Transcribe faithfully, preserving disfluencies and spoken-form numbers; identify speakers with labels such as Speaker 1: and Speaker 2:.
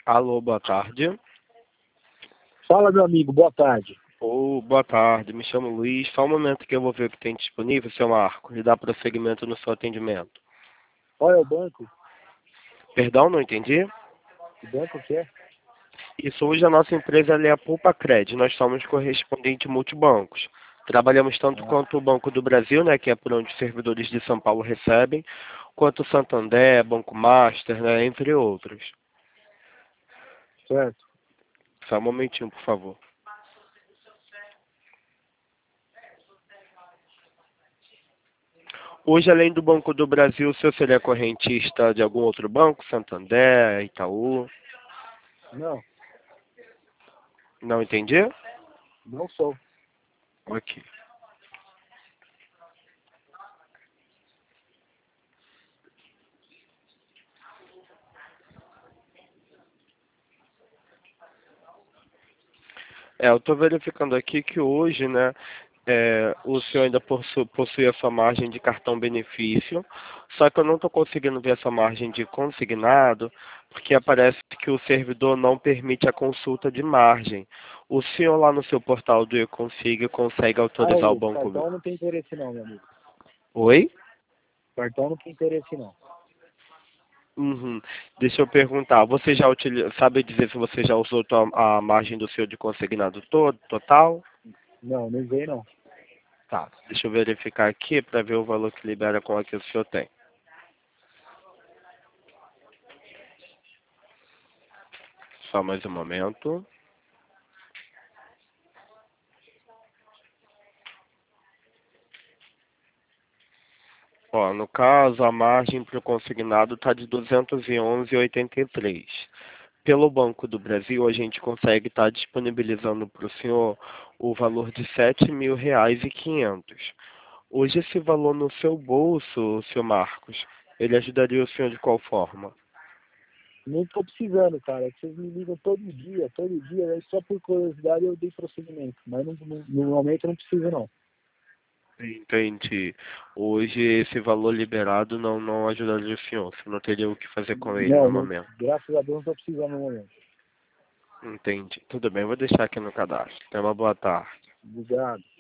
Speaker 1: Alô, boa tarde.
Speaker 2: Fala, meu amigo, boa tarde.
Speaker 1: Ou boa tarde, me chamo Luiz. Só um momento que eu vou ver o que tem disponível, seu Marco, e dar prosseguimento no seu atendimento.
Speaker 2: Qual é o banco?
Speaker 1: Perdão, não entendi?
Speaker 2: O banco que é?
Speaker 1: Isso, hoje a nossa empresa ela é a Pulpacred. Nós somos correspondente multibancos. Trabalhamos tanto
Speaker 2: Ah,
Speaker 1: quanto o Banco do Brasil, né, que é por onde os servidores de São Paulo recebem, quanto o Santander, Banco Master, né, entre outros.
Speaker 2: certo.
Speaker 1: Só um momentinho, por favor. Hoje, além do Banco do Brasil, o senhor seria correntista de algum outro banco? Santander, Itaú?
Speaker 2: Não,
Speaker 1: Não entendi?
Speaker 2: não sou.
Speaker 1: Ok. É, eu estou verificando aqui que hoje, né, é, o senhor ainda possu- possui a sua margem de cartão benefício, só que eu não estou conseguindo ver essa margem de consignado, porque aparece que o servidor não permite a consulta de margem. O senhor lá no seu portal do eConsig consegue
Speaker 2: Ah,
Speaker 1: autorizar o
Speaker 2: o
Speaker 1: banco...
Speaker 2: cartão não tem interesse não, meu amigo.
Speaker 1: Oi?
Speaker 2: Cartão não tem interesse não.
Speaker 1: Uhum. Deixa eu perguntar, você já utiliza, sabe dizer se você já usou tua- a margem do seu de consignado todo, total?
Speaker 2: Não, não vem não.
Speaker 1: Tá, deixa eu verificar aqui para ver o valor que libera com a que o senhor tem. Só mais um momento. Ó, no caso, a margem para o consignado está de duzentos e onze vírgula oitenta e três. Pelo Banco do Brasil, a gente consegue estar disponibilizando para o senhor o valor de sete mil reais e quinhentos. Hoje esse valor no seu bolso, senhor Marcos, ele ajudaria o senhor de qual forma?
Speaker 2: Nem tô precisando, cara. É que vocês me ligam todo dia, todo dia. Aí só por curiosidade eu dei prosseguimento. Mas não, não, no momento eu não preciso não.
Speaker 1: Entendi. Hoje esse valor liberado não, não ajudaria o senhor. Você não teria o que fazer com ele
Speaker 2: Não,
Speaker 1: no
Speaker 2: não,
Speaker 1: momento.
Speaker 2: graças a Deus não tô precisando no momento.
Speaker 1: Entendi. Tudo bem, vou deixar aqui no cadastro. Tenha uma boa tarde.
Speaker 2: Obrigado.